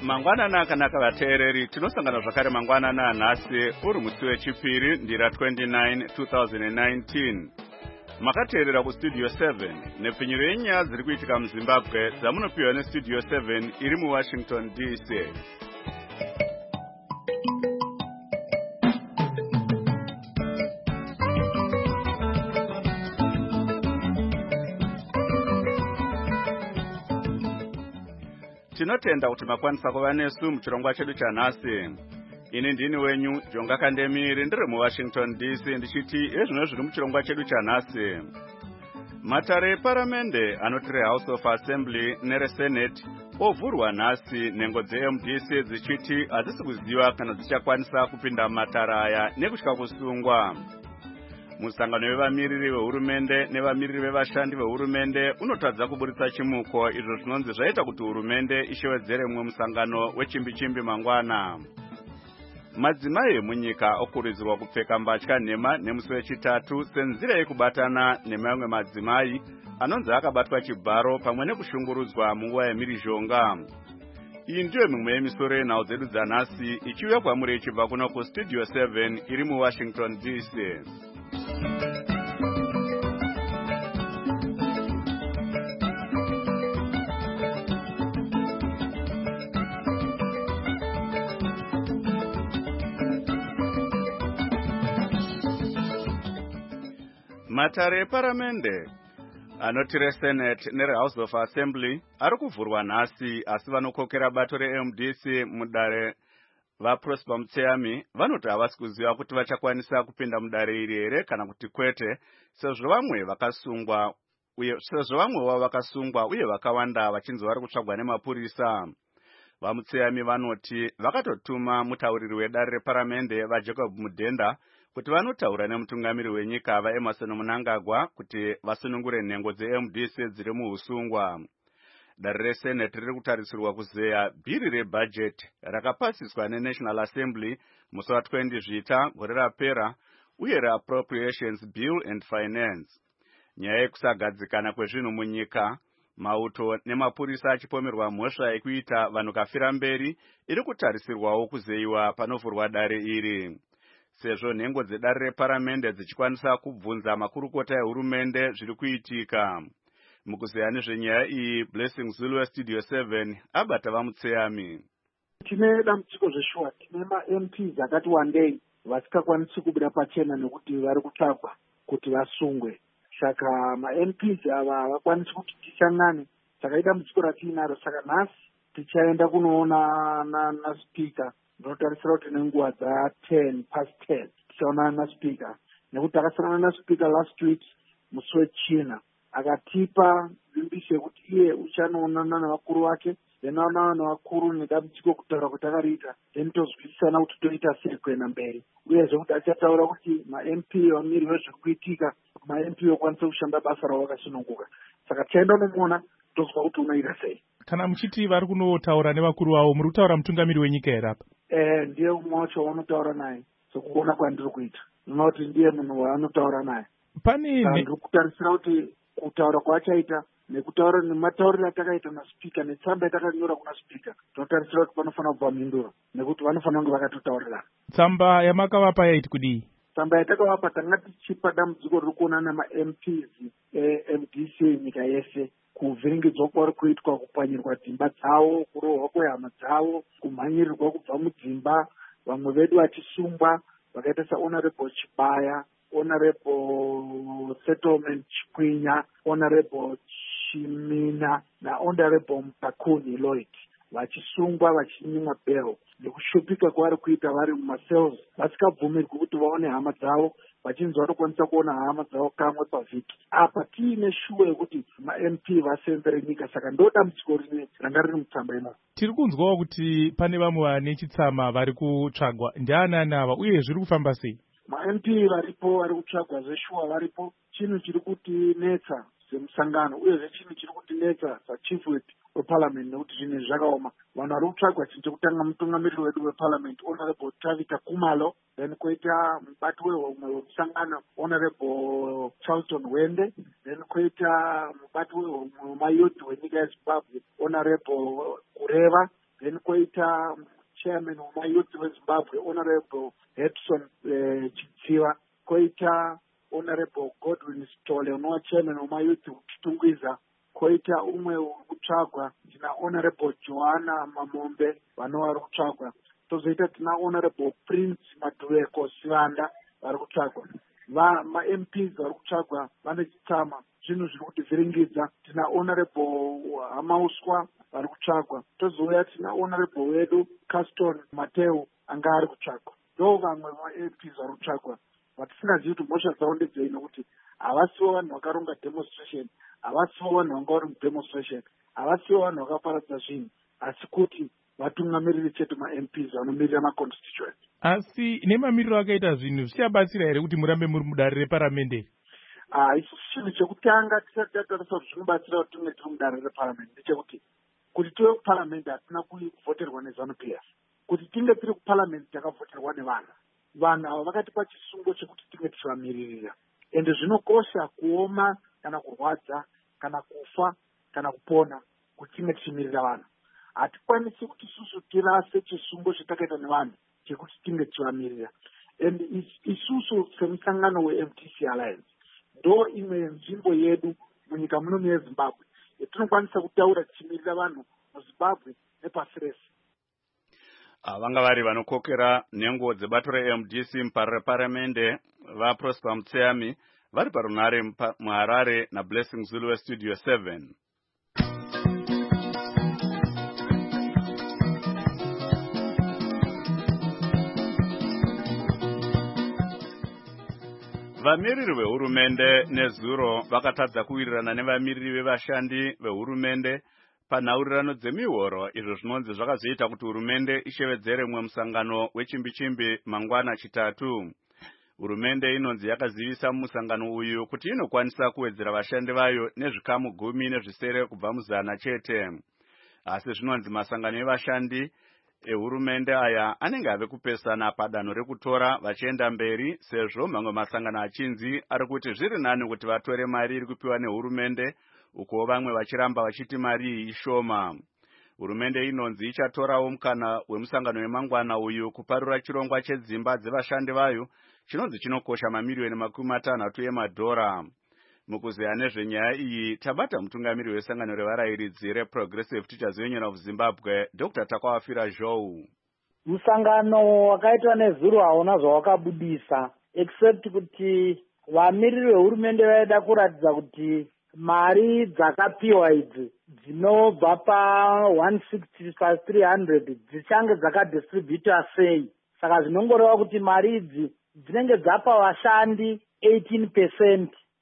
Mangwanana akanaka vateereri, tinosangana zvakare mangwanana nhasi uri musi wechipiri ndira 29 2019. Makateerera kustudio 7 nepfinyuro yenyaya dziri kuitika muZimbabwe dzamunopiwa nestudio 7 iri muWashington DC. Tinotenda kuti makwanisa kuva nesu muchirongwa chedu chanhasi. Ini ndini wenyu Jonga Kandemiri ndiri muWashington DC ndichiti ezvino zviri muchirongwa chedu chanhasi. Matare eparamende anoti reHouse of Assembly nereSenate ovhurwa nhasi, nhengo dzeMDC dzichiti hadzisi kuziva kana dzichakwanisa kupinda mumatare aya nekutya kusungwa. Musangano wevamiriri vehurumende nevamiriri vevashandi vehurumende unotadza kuburitsa chimuko, izvo zvinonzi zvaita kuti hurumende ishewedzere mumwe musangano wechimbi-chimbi mangwana. Madzimai emunyika okurudzirwa kupfeka mbatya nhema nemusi wechitatu senzira yekubatana nemamwe madzimai anonzi akabatwa chibharo pamwe nekushungurudzwa munguva yemhirizhonga. Iyi ndiyo mimwe yemisoro yenhau dzedu dzanhasi ichiuya kwamuri ichibva kuno kustudio 7 iri muWashington DC. Matare eparamende anoti reSenate nereHouse of Assembly ari kuvhurwa nhasi, asi vanokokera bato reMDC mudare vaProsper Mutseyami vanoti havasi kuziva kuti vachakwanisa kupinda mudare iri here kana kuti kwete, sezvo vamwe vavo vakasungwa uye vakawanda vachinzi vari kutsvagwa nemapurisa. VaMutseyami vanoti vakatotuma mutauriri wedare reparamende vaJacob Mudhenda kuti vanotaura nemutungamiri wenyika vaEmerson Mnangagwa kuti vasunungure nhengo dzeMDC dziri muusungwa. Dare reSenate riri kutarisirwa kuzeya bhiri rebhajeti rakapasiswa neNational Assembly musi wa20 Zvita gore rapera uye reAppropriations Bill and Finance. Nyaya yekusagadzikana kwezvinhu munyika, mauto nemapurisa achipomerwa mhosva yekuita vanhu kafira mberi iri kutarisirwawo kuzeyiwa panovhurwa dare iri. Sezvo nhengo dzedare reparamende dzichikwanisa kubvunza makurukota ehurumende zviri kuitika. Mukuzeya nezvenyaya iyi, Blessing Zulu weStudio 7 abata vaMutseyami. Tine dambudziko zveshuwa, tine maMPs akati wandei vasikakwanisi kubuda pachena nekuti vari kutsvagwa kuti vasungwe. Saka maMPs ava havakwanisi kuti tisangane, saka idambudziko ratiinaro. Saka nhasi tichaenda kunoona naSpeaker. Ndinotarisira kuti nenguva dza10:10 tichaona naSpeaker, nekuti takasangana naSpeaker last week musi wechina akatipa vimbiso yekuti iye uchanoonana navakuru vake, then aonana navakuru nedambudziko kutaura kuti akariita, then tozwisisana kuti toita sei kuenda mberi, uyezve kuti achataura kuti maMP vamiri vezviri kuitika, maMP vakwanisa kushanda basa ravo vakasununguka. Saka tichaenda unomuona tozwa kuti unoita sei. Kana muchiti vari kunotaura nevakuru vavo, muri kutaura mutungamiri wenyika here apa? Ndiye umwe wacho wanotaura naye, sokuona kwandiri kuita ndinoti ndiye munhu waanotaura naye. Ndiri kutarisira kuti kutaura kwaachaita nekutaura nematauriro atakaita naSpeaker netsamba yatakanyora kuna Speaker, tinotarisira kuti panofanira kubva mhinduro, nekuti vanofanira kunge vakatotaurirana. Tsamba yamakavapa yaiti kudii? Tsamba yatakavapa tanga tichipa dambudziko riri kuona namaMPs eMDC nyika yese, kuvhiringidzwa kwari kuitwa kupwanyirwa dzimba dzavo, kurohwa kwehama dzavo, kumhanyirirwa kubva mudzimba, vamwe vedu vachisungwa vakaita saHonorable Chibaya, Honorable Settlement Chikwinya, Honorable Chimina naHonorable Mtakuni Lloyd, vachisungwa vachinyimwa bero nekushupika kwavari kuita vari mumacells, vasikabvumirwi kuti vaone hama dzavo, vachinzi vanokwanisa kuona hama dzavo kamwe pavhiki. Apa tiine shuwa yekuti maMP vasenzere nyika, saka ndo dambudziko rimwe ranga riri mutsamba ino. Tiri kunzwawo kuti pane vamwe vane chitsama vari kutsvagwa, ndianani ava uye zviri kufamba sei? MaMP varipo vari kutsvagwa zveshuwa varipo. Chinhu chiri kutinetsa semusangano uyezve chinhu chiri kutinetsa sachief weparliament nekuti zvinhu zvakaoma. Vanhu vari kutsvagwa chinhu chekutanga mutungamiriri wedu weparliament Honorable Tavita Kumalo, then koita mubati wehomwe wemusangano Honorable Charlton Wende, then koita mubati wehomwe wemayouth wenyika yeZimbabwe Honorable Kureva, then koita chairman wemayouth wezimbabwe honorable Hepson Chitsiva, koita honorable Godwin Stole unova chairman wemayouth Chitungwiza, koita umwe kutsvagwa tina honorable Joanna Mamombe vanova vari kutsvagwa, tozoita tina honorable Prince Madhuweko Sivanda vari kutsvagwa. MPs vari kutsvagwa vane chitsama, zvinhu zviri kutivhiringidza. Tina honorable Hamauswa vari kutsvagwa, tozouya tina honorable wedu Caston Mateo anga ari kutsvagwa. Ndo vamwe MPs vari kutsvagwa vatisingazivi kuti mhosva dzavo ndedzei, nokuti havasiwo vanhu vakaronga demonstration, havasiwo vanhu vanga vari mudemonstration, havasiwo vanhu vakaparadza zvinhu, asi kuti vatungamiriri chete MPs vanomirira maconstituency. Asi nemamiriro akaita zvinhu zvichabatsira here kuti murambe muri mudare reparamende? Isu chinhu chekutanga tisati tatarisa kuti zvinobatsira kuti tinge tiri mudare reparamende ndechekuti kuti tive kuparamende hatina kuvhoterwa neZANU-PF. Kuti tinge tiri kuparamende takavhoterwa nevanhu. Vanhu ava vakatipa chisungo chekuti tinge tichivamiririra, ende zvinokosha kuoma kana kurwadza kana kufa kana kupona kuti tinge tichimirira vanhu. Hatikwanisi kuti isusu tirase chisungo chatakaita nevanhu chekuti tinge tichivamirira. And isusu semusangano weMTC Alliance ndo imwe nzvimbo yedu munyika muno meZimbabwe yatinokwanisa kutaura tichimirira vanhu muZimbabwe nepasi rese. Vanga vari vanokokera nhengo dzebato reMDC muparamende vaProsper Mutseyami vari parunhare muHarare naBlessing Zulu weStudio 7. Vamiriri vehurumende nezuro vakatadza kuwirirana nevamiriri vevashandi vehurumende panhaurirano dzemihoro, izvo zvinonzi zvakazoita kuti hurumende ishevedzere mumwe musangano wechimbi-chimbi mangwana chitatu. Hurumende inonzi yakazivisa mumusangano uyu kuti inokwanisa kuwedzera vashandi vayo nezvikamu 10 nezvisere kubva muzana chete. Asi zvinonzi masangano evashandi ehurumende aya anenge ave kupesana padanho rekutora vachienda mberi, sezvo mamwe masangano achinzi ari kuti zviri nani kuti vatore mari iri kupiwa nehurumende uko vamwe vachiramba vachiti mari iyi ishoma. Hurumende inonzi ichatorawo mukana wemusangano wemangwana uyu kuparura chirongwa chedzimba dzevashandi vayo chinonzi chinokosha mamiliyoni 50 emadhora. Mukuzeya nezvenyaya iyi tabata mutungamiri wesangano revarayiridzi reProgressive Teachers Union of Zimbabwe, Dr. Takwafira Zhou. Musangano wakaitwa nezuro hauna zvawakabudisa except kuti vamiriri vehurumende vaida kuratidza kuti mari dzakapiwa idzi dzinobva pa160 pa300 dzichange dzakadistributwa sei. Saka zvinongoreva kuti mari idzi dzinenge dzapa vashandi 18%.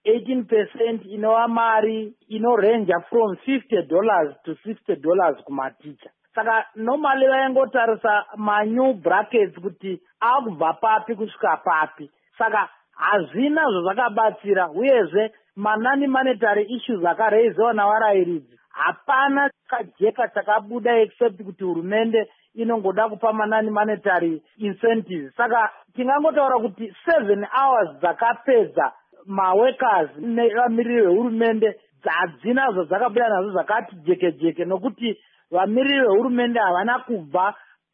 18% inova mari inorenja from $50 to $60 kumaticha. Saka normally vaingotarisa manew brackets kuti akubva papi kusvika papi. Saka hazvina zvazvakabatsira, uyezve manani monetary issues akareizewa navarayiridzi hapana chakajeka chakabuda except kuti hurumende inongoda kupa manani monetary incentives. Saka tingangotaura kuti 7 hours dzakapedza maworkers nevamiriri vehurumende hadzina zvadzakabuda nazvo zvakati jeke nokuti vamiriri vehurumende havana kubva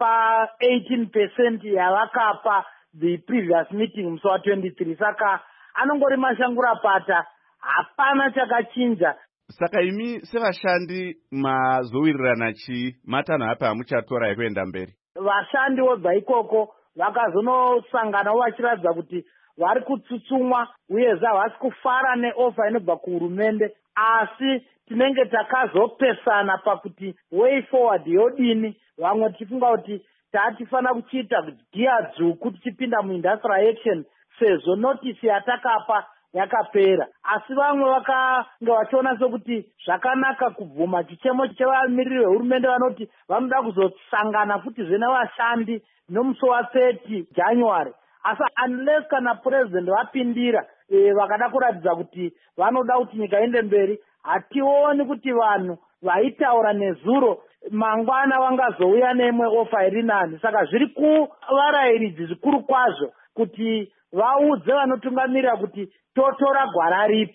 pa 18% yavakapa the previous meeting musi wa23. Saka anongori mashangura pata, hapana chakachinja. Saka imi sevashandi mazowirirana chi matanho apa amuchatora ekuenda mberi? Vashandi wobva ikoko vakazonosanganawo vachiratidza kuti vari kutsutsumwa uyezve havasi kufara neofa inobva kuhurumende, asi tinenge takazopesana pakuti way forward yodini. Vamwe tichifunga kuti tatifanira kuchiita giya dzvuku tichipinda muindustrial action sezvo notisi yatakapa yakapera. Asi vamwe vakanga vachiona sokuti zvakanaka kubvuma chichemo chevamiriri vehurumende vanoti vanoda kuzosangana futi zvenavashandi nomusi wa30 January. Asi unless kana president vapindira vakada kuratidza kuti vanoda kuti nyika iende mberi, hationi kuti vanhu vaitaura nezuro mangwana vangazouya neimwe ofa iri nani. Saka zviri kuvarayiridzi zvikuru kwazvo kuti vaudze vanotungamirira kuti totora gwara ripi.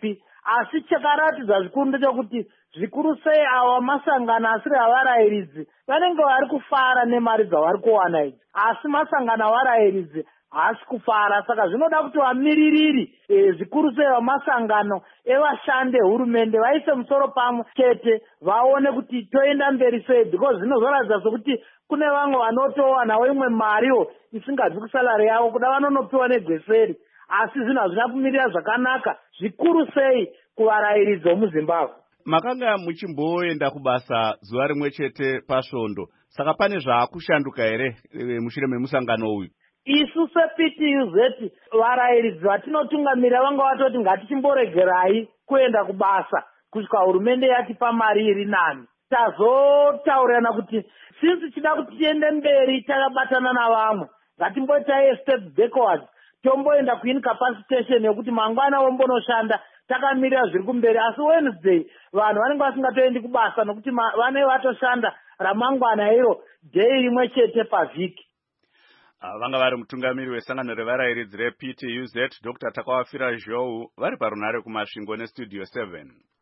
asi chakaratidza zvikuru ndechekuti zvikuru sei ava masangano asiri avarayiridzi vanenge vari kufara nemari dzavari kuwana idzi, asi masangano avarayiridzi haasi kufara. Saka zvinoda kuti vamiririri zvikuru sei vamasangano evashandi ehurumende vaise musoro pamwe chete vaone kuti toenda mberi sei, because zvinozoratidza sokuti kune vamwe vanotovanawo imwe mariwo isingabvi kusalari yavo kuda vanonopiwa negweseri, asi zvinhu hazvina kumirira zvakanaka zvikuru sei kuvarayiridzi vomuzimbabwe. Makanga muchimboenda kubasa zuva rimwe chete pasvondo, saka pane zvaakushanduka here mushure memusangano uyu? Isu sePTUZ varayiridzi vatinotungamirira vanga vatoti ngatichimboregerai kuenda kubasa kusvika hurumende yatipa mari iri nani. Tazotaurirana kuti since chida kuti tiende mberi takabatana navamwe ngatimboitai step backwards, tomboenda kuincapacitation yekuti mangwana vombonoshanda takamirira zviri kumberi. Asi Wednesday vanhu vanenge vasingatoendi kubasa nokuti vane vatoshanda ramangwana iro dhei rimwe chete pavhiki. Vanga vari mutungamiri wesangano revarayiridzi rePTUZ Dr. Takawafira Zhou vari parunare kumasvingo nestudio 7.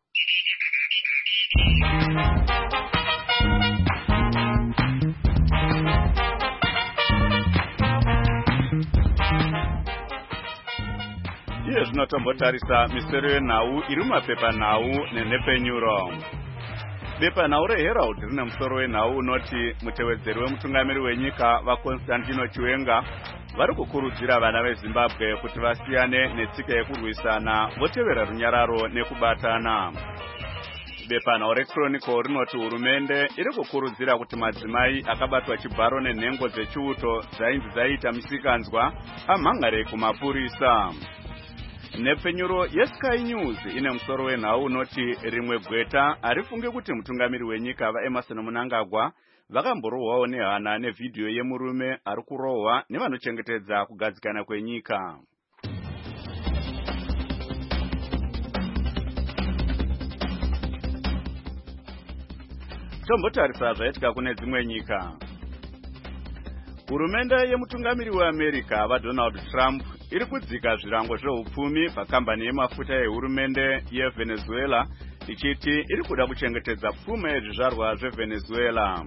Iye zvinotombotarisa misero yenhau iri mumapepanhau nenhepenyuro. Bepanhau reHerald rine musoro wenhau unoti mutevedzeri wemutungamiri wenyika vaConstantino Chiwenga vari kukurudzira vana veZimbabwe kuti vasiyane netsika yekurwisana votevera runyararo nekubatana. Bepanhau reChronicle rinoti hurumende iri kukurudzira kuti madzimai akabatwa chibharo nenhengo dzechiuto dzainzi dzaita misikanzwa amhangare kumapurisa. Nepenyuro yeSky News ine musoro wenhau unoti rimwe gweta harifungi kuti mutungamiri wenyika vaEmerson Mnangagwa vakamborohwawo nehana nevhidhiyo yemurume ari kurohwa nevanochengetedza kugadzikana kwenyika. Tombotarisa zvaitika kune dzimwe nyika. Hurumende yemutungamiri weAmerica vaDonald Trump iri kudzika zvirango zveupfumi pakambani yemafuta yehurumende yeVenezuela ichiti iri kuda kuchengetedza pfuma yezvizvarwa zveVenezuela.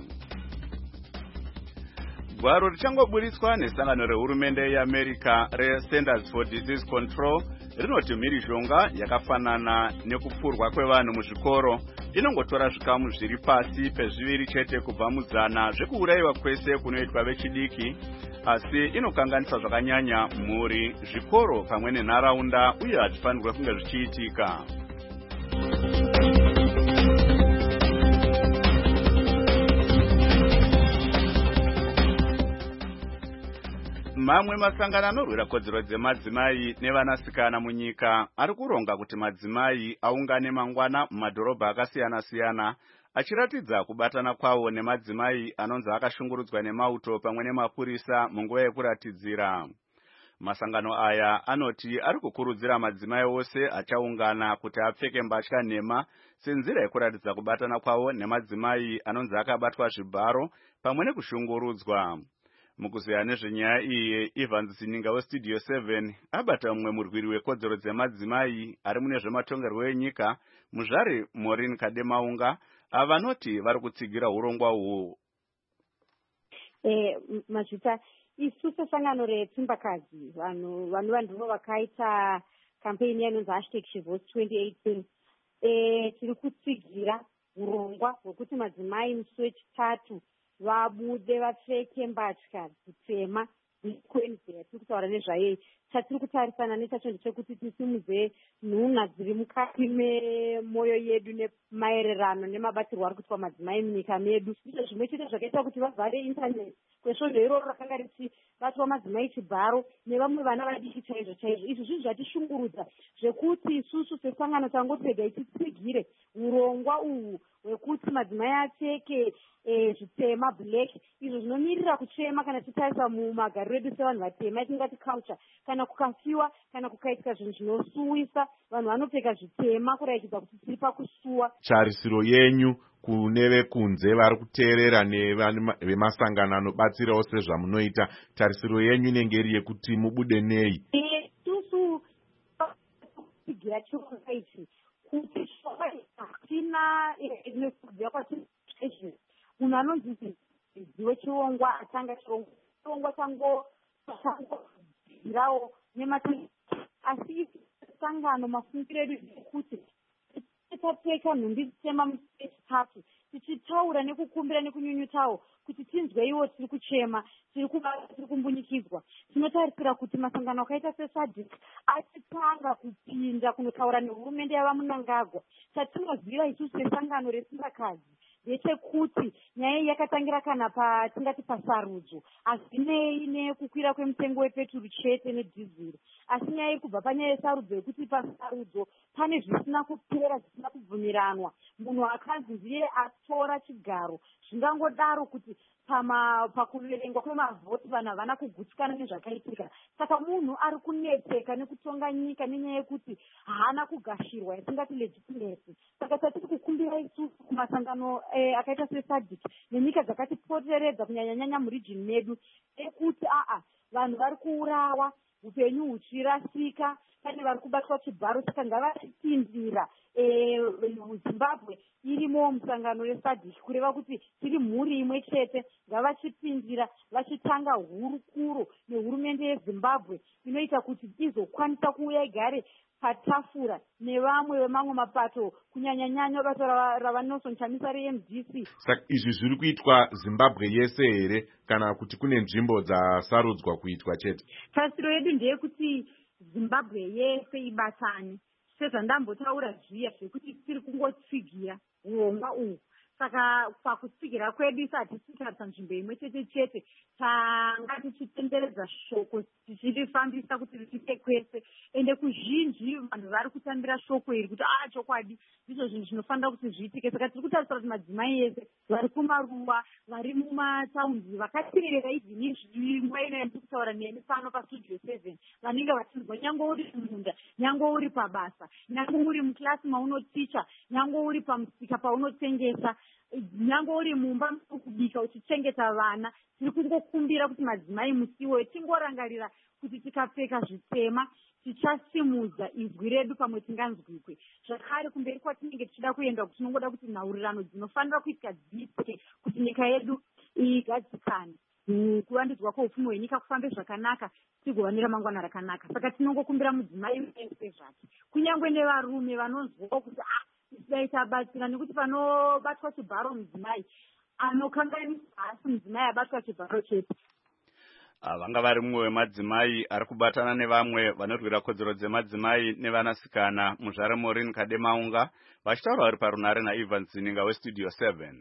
Gwaro richangoburitswa nesangano rehurumende yeAmerica reCenters for Disease Control rinoti mhirizhonga yakafanana nekupfurwa kwevanhu muzvikoro inongotora zvikamu zviri pasi pezviviri chete kubva muzana zvekuurayiwa kwese kunoitwa vechidiki, asi inokanganisa zvakanyanya mhuri, zvikoro pamwe nenharaunda uye hazvifanirwe kunge zvichiitika. Mamwe masangano anorwira kodzero dzemadzimai nevanasikana munyika ari kuronga kuti madzimai aungane mangwana mumadhorobha akasiyana-siyana achiratidza kubatana kwavo nemadzimai anonzi akashungurudzwa nemauto pamwe nemapurisa munguva yekuratidzira. Masangano aya anoti ari kukurudzira madzimai ose achaungana kuti apfeke mbatya nhema senzira yekuratidza kubatana kwavo nemadzimai anonzi akabatwa zvibharo pamwe nekushungurudzwa. Mukuzeya nezvenyaya iyi, Evans Sininga weStudio 7 abata mumwe murwiri wekodzero dzemadzimai ari mune zvematongerwo enyika, muzvare Maureen Kademaunga, vanoti vari kutsigira urongwa uhwo. Mazvita isu sesangano retsimbakazi vanhu ndivo vakaita kampeni inonzi #SheVotes2018 tiri kutsigira urongwa hwekuti madzimai musi wechitatu vabude vapfeke mbatya dzitema dzekuenzera. Tiri kutaura nezvayo chatiri kutarisana nechacho ndechekuti tisimudze nhunha dziri mukati memoyo yedu nemaererano nemabatirwo ari kuitwa madzimai munyika medu. Izvo zvimwe chete zvakaita kuti vavhare intaneti kwesvozvo iroro rakanga richibatwa madzimai chibharo nevamwe vana vadiki chaizvo chaizvo. Izvi zvinhu zvatishungurudza zvekuti isusu sesangano tangotega titsigire urongwa uhwu hwekuti madzimai apfeke zvitema black. Izvo zvinomirira kuchema kana titarisa mumagariro edu sevanhu vatema yatingati culture. Kana kukafiwa kana kukaitika zvinhu zvinosuwisa vanhu vanopfeka zvitema kuraikidza kuti tiri pakusuwa. Tarisiro yenyu kune vekunze vari kuteerera nevemasangano anobatsirawo sezvamunoita, tarisiro yenyu inenge iri yekuti mubude nei? Isusu kutsigira chirongwa ichi kuti hatina nekubhuya kwatiri munhu anonzi ziwe chirongwa atanga chirongwa changoirawo nematangiro asi sangano mafungiro edu ekuti tapfeka nhumbi dzitema musi wechitatu tichitaura nekukumbira nekunyunyutawo kuti tinzweiwo tiri kuchema tiri kumbunyikidzwa. Tinotarisira kuti masangano akaita seSADC achitanga kupinda kunotaura nehurumende yava Mnangagwa. Chatinoziva isusu sesangano retsimbakadzi ndechekuti nyaya iyi yakatangira kana patingati pasarudzo, hazvinei nekukwira kwemutengo wepeturu chete nedhiziri, asi nyaya iri kubva panyaya yesarudzo yekuti pasarudzo pane zvisina kupera, zvisina kubvumiranwa. Munhu akanzi ndiye atora chigaro, zvingangodaro kuti pakuverengwa kwemavhoti vanhu havana kugutsikana nezvakaitika. Saka munhu ari kunetseka nekutonga nyika nenyaya yekuti haana kugashirwa, yatingati legitimacy. Saka tatiri kukumbira isusu kumasangano akaita seSADC nenyika dzakatipoteredza kunyanya-nyanya murijini medu ekuti vanhu vari kuurawa, upenyu huchirasika, pane vari kubatwa chibharo. Saka ngavachipindira Zimbabwe irimo musangano reSADC kureva kuti tiri mhuri imwe chete. Ngavachipindira vachitanga hurukuro nehurumende yeZimbabwe inoita kuti izokwanisa kuuya igare patafura nevamwe vemamwe mapato, kunyanya-nyanya bato rava Nelson Chamisa reMDC. Saka izvi zviri kuitwa Zimbabwe yese here kana kuti kune nzvimbo dzasarudzwa kuitwa chete? Tarisiro yedu ndeyekuti Zimbabwe yese ibatane, sezvandambotaura zviya zvekuti tiri kungotsigira urongwa uhu. Saka pakutsigira kwedu hatisi kutarisa nzvimbo imwe chete chete, tanga tichitenderedza shoko tichirifambisa kuti risvike kwese. Ende kuzhinji vanhu vari kutambira shoko iri kuti chokwadi ndizvo zvinhu zvinofanira kuti zviitike. Saka tiri kutarisira kuti madzimai ese vari kumaruwa, vari mumataundi, vakateerera izvini nguva ino yandiri kutaura nemi pano paStudio 7, vanenge vachinzwa nyangwe uri mumunda, nyangwe uri pabasa, nyangwe uri mukilasi maunoticha, nyangwe uri pamusika paunotengesa, nyangwe uri mumba kubika uchichengeta vana. Tiri kungokumbira kuti madzimai musiwo tingorangarira kuti tikapfeka zvitema tichasimudza izwi redu pamwe tinganzwikwe. Zvakare kumberi kwatinenge tichida kuenda kuti tinongoda kuti nhaurirano dzinofanira kuitika dziitike kuti nyika yedu igadzikane, kuvandudzwa kweupfumi hwenyika kufambe zvakanaka, tigova neramangwana rakanaka. Saka tinongokumbira mudzimai wese zvake, kunyange nevarume vanonzwawo kuti dai tabatsira, nekuti panobatwa chibharo mudzimai anokanganisa, asi mudzimai abatwa chibharo chete. Vanga vari mumwe wemadzimai ari kubatana nevamwe vanorwira kodzero dzemadzimai nevanasikana muzvare Maureen Kademaunga, vachitaura vari parunare naIvan Zininga weStudio 7.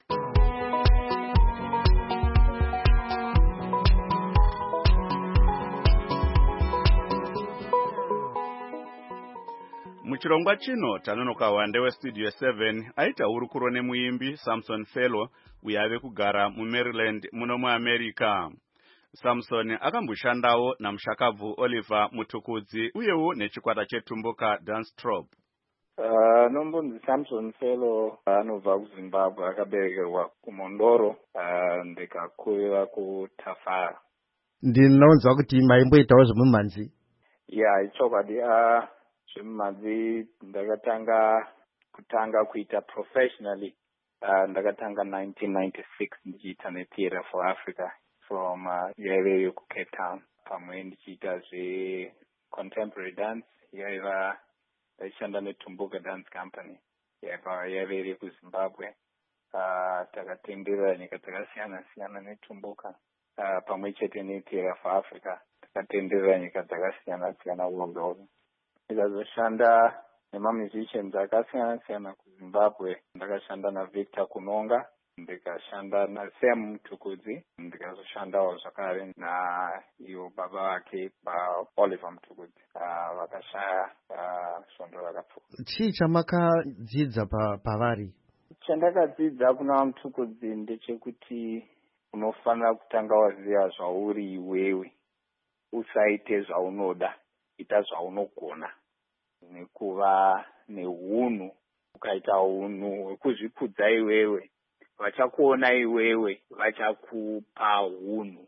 Muchirongwa chino tanonoka wande weStudio 7 aita hurukuro nemuimbi Samson Fellow uyo ave kugara muMaryland muno muAmerica. Samson akamboshandawo namushakabvu Oliver Mutukudzi uyewo nechikwata chetumbuka Dance Troupe. Nombonzi Samson Fellow anobva kuZimbabwe, akaberekerwa kuMondoro ndikakurira kuTafara. Ndinonzwa kuti maimboitawo zvemumhanzi. Ichokwadi. Zvemumhanzi ndakatanga kuita professionally ndakatanga 1996 ndichiita neTheatre for Africa from yaive kuCape Town, pamwe ndichiita zvecontemporary dance yaiva ndaishanda neTumbuka Dance Company yaive iri kuZimbabwe. Takatenderera nyika dzakasiyana-siyana neTumbuka, pamwe chete neTheatre for Africa takatenderera nyika dzakasiyana-siyana world. Ndikazoshanda nemamusicians akasiyana-siyana kuZimbabwe. Ndakashanda naVictor Kunonga, ndikashanda naSam Mutukudzi, ndikazoshandawo zvakare naivo baba vake Oliver Mutukudzi, vakashaya svondo rakapfuura. Chii chamakadzidza pavari? Chandakadzidza kuna Mutukudzi ndechekuti unofanira kutanga waziva zvauri iwewe, usaite zvaunoda, ita zvaunogona, nekuva neunhu. Ukaita unhu hwekuzvikudza iwewe, vachakuona iwewe, vachakupa unhu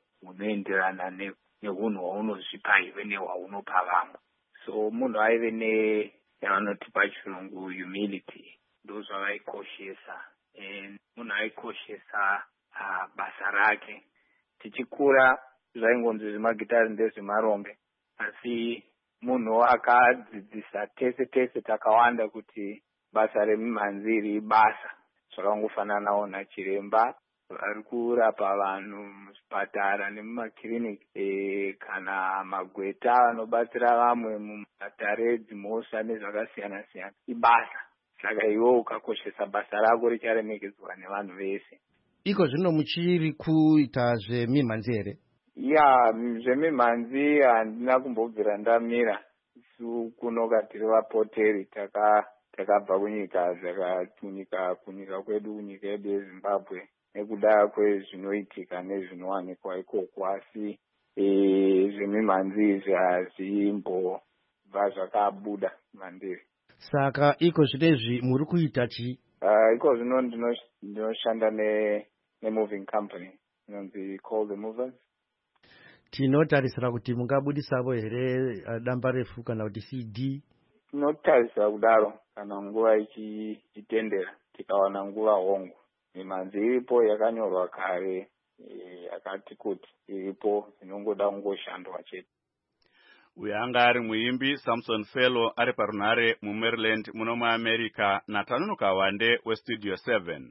hunoenderana neunhu hwaunozvipa iwe nehwaunopa vamwe. So munhu aive yavanoti pachirungu humility, ndozvavaikoshesa. Munhu aikoshesa basa rake. Tichikura zvaingonzi zvemagitari ndezvemarombe, asi munhu akadzidzisa tese takawanda kuti basa remimhanzi iri basa. Zvakangofananawo nachiremba ari kurapa vanhu muzvipatara nemumakiriniki, kana magweta anobatsira vamwe mumatare dzimhosva nezvakasiyana siyana. Ibasa. Saka iwe ukakoshesa basa rako richaremekedzwa nevanhu vese. Iko zvino muchiri kuita zvemimhanzi here? Ya, zvemimhanzi handina kumbobvira ndamira. Isu kunoka tiri vapoteri takabva kunyika kwedu, kunyika yedu yeZimbabwe, nekuda kwezvinoitika nezvinowanikwa ikoko, asi zvemimhanzi izvi hazimbobva zvakabuda mandiri. Saka iko zvinezvi muri kuita chi? Iko zvino ndinoshanda nemoving company inonzi Call the Movers. Tinotarisira kuti mungabudisavo here damba refu kana kuti CD? Tinotarisira kudaro kana nguva ichitendera, tikawana nguva hongu. Mimhanzi iripo yakanyorwa kare, yakati kuti iripo, inongoda kungoshandwa chete. Uyu anga ari muimbi Samson Fellow ari parunhare muMaryland muno muAmerica, naTanunuka Wande weStudio 7.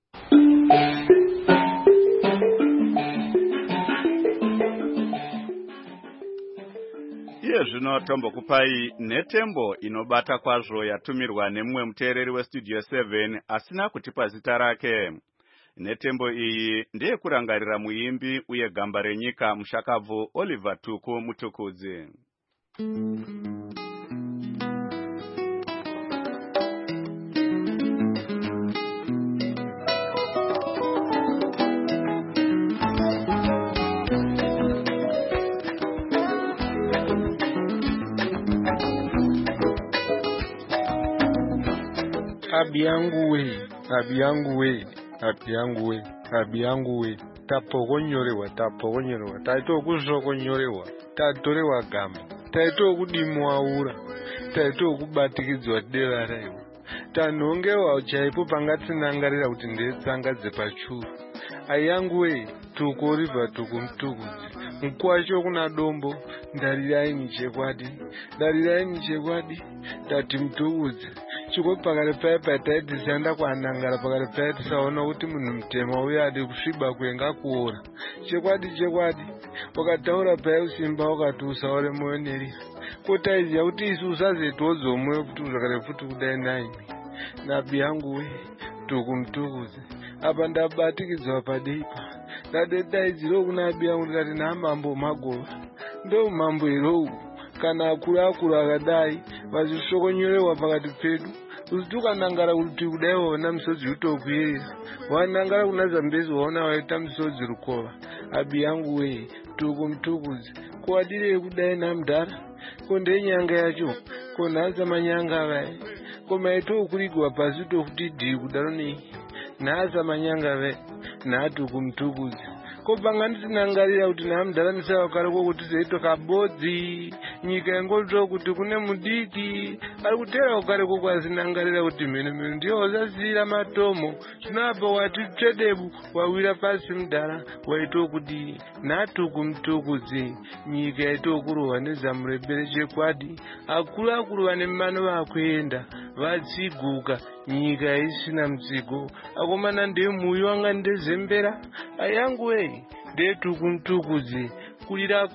Iye zvino tombokupai netembo inobata kwazvo yatumirwa nemumwe muteereri weStudio 7 asina kutipa zita rake. Netembo iyi ndiye kurangarira muimbi uye gamba renyika mushakabvu Oliver Tuku Mutukudzi. Abi yangu we, tapokonyorewa, taito kuzokonyorewa, tatorewa gamba, taito kudimwaura, taito kubatikidzwa dera raiwa, tanhongewa chaipo pangatsinangarira kuti ndetsanga dzepachuru. Ayangu we, Tuku Oliver Tuku Mutukudzi, mukwacho kuna dombo, ndarirai nichekwadi, tati Mutukudzi. Chiko pakare paya taidhisanda kuanangara pakare paya tisaona kuti munhu mutema uye ade kusviba kuenga kuora. Chekwadi wakataura paya usimba wakati usaore moyo nerira. Kotaiziya kuti isu usazetodzo moyo kuti zvakare futi kudai naimi. Nabi yangu we, Tuku Mutukudzi, apa ndabatikidzwa padeipa. Ndadedaidziro kunabi yangu ndikati namambo magova. Ndo mambo irowu. Kana akuru akadai vazvishokonyorewa pakati pedu, usitukanangara kuti kudai waona misodzi utokuyerera, wanangara kuna Zambezi waona waita misodzi rukova. Abi yangu we, Tuku Mutukudzi, kuwadirei kudai namudhara, kondenyanga yacho, konhasa manyanga vai, komaito ukurigwa pasi tokuti dhii kudaro nei, nhasa manyanga vai, naTuku Mutukudzi. Kopanga ndisinangarira kuti namudhara ndisavakare kokuti zeito kabodzi, nyika ingoto kuti kune mudiki, ari kutera kugare koko asinangarira kuti mheno ndiyo wasasira matomo, zvinoapa wati tsvedebu, wawira pasi mudhara, waito kuti naTuku Mutukudzi, nyika yaito kurohwa nezamurebere chekwadi, akuru vane mano vakuenda, vatsiguka, nyika isina mutsigo, akomana ndemuyi wanga ndezembera. Ayangu we, ndeTuku Mutukudzi, kulira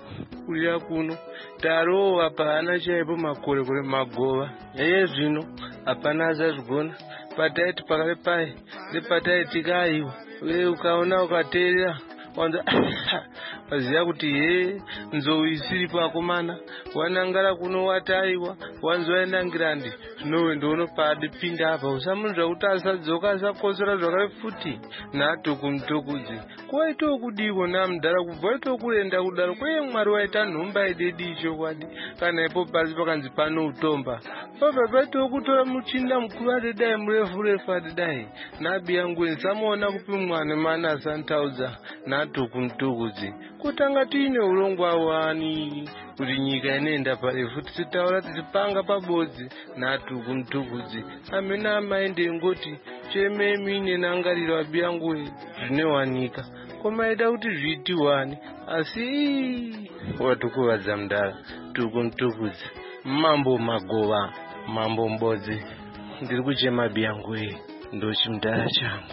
kuno, tarowa paana chaipo makore magova, zvino hapana azazvigona, pataiti pakare pai, nepataitika aiwa, we ukaona ukateerera, wanza waziya kuti nzou isiri pakomana, wanangara kuno wataiwa, wanzi wainangirandi, zvinowe ndono padi pinda apa, usamunzva kuti asadzoka asakosora zvakare futi. naTuku Mutukudzi, kwaito kudiko namudhara kubva waito kuenda kudaro, kweye Mwari waita nhomba idedi chokwadi, kana ipo pasi pakanzi pano utomba, pabva paito kutora muchinda mukuru atidai murefu atidai. Nabi yangu ndisamuona kupimwa nemana santaudza, natuku mtukudzi kutanga tiine ulongwa wani kuti nyika inenda parefu tisitaura tichipanga pabodzi natuku mtukudzi amene amaende ngoti chememi nenangariro abiyanguwe zvinewanika koma ida kuti zviitiwani asi watukuvadza mudara tuku mtukudzi mambo magova mambo mbodzi ndiri kuchema biyanguwe ndochimudara changu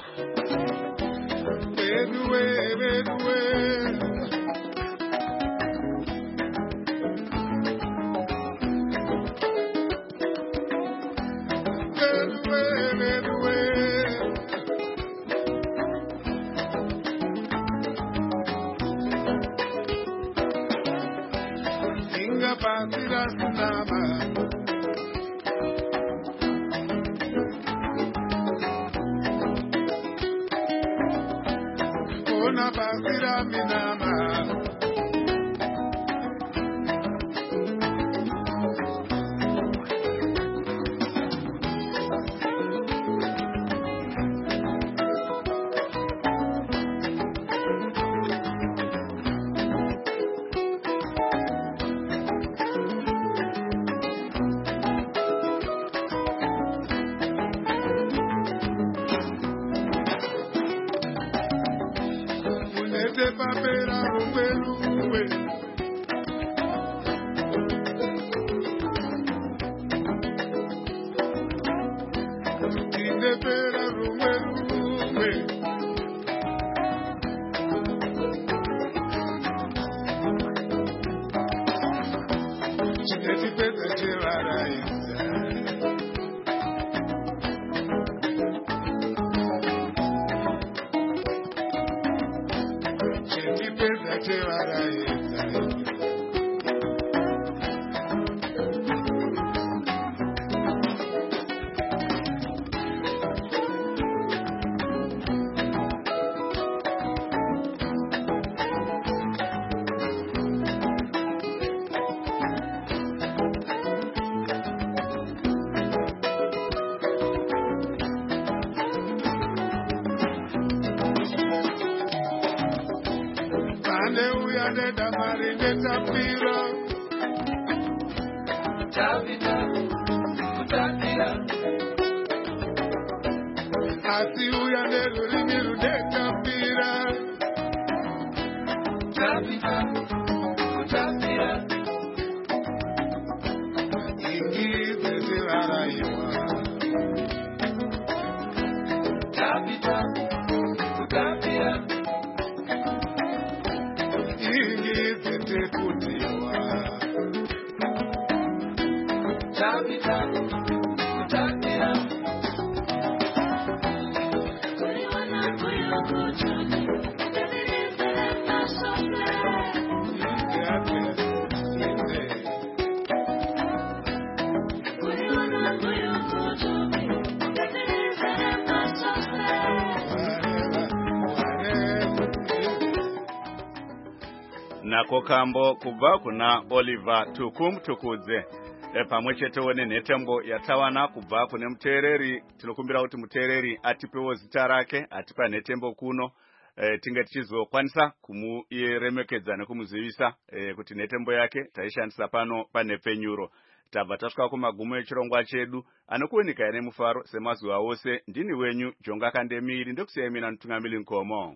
nako kambo kubva kuna Oliver Tukumtukudze pamwe chetewo nenhetembo yatawana kubva kune muteereri. Tinokumbira kuti muteereri atipewo zita rake, atipa nhetembo kuno tinge tichizokwanisa kumuremekedza nekumuzivisa kuti nhetembo yake taishandisa pano panhepfenyuro. Tabva tasvika kumagumo echirongwa chedu anokuwanika nemufaro semazuva ose. Ndini wenyu Jonga Kandemiri, ndokusiyemina Ntungamili Nkomo.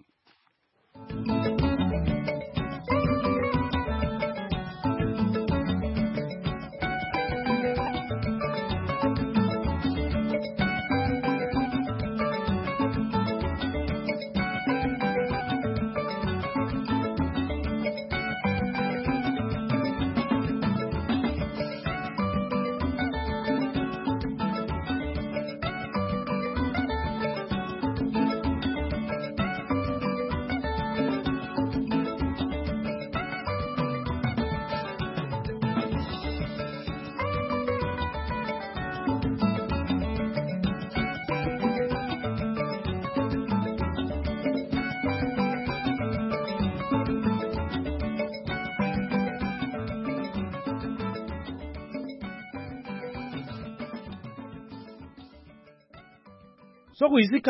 Sokuyisikhathi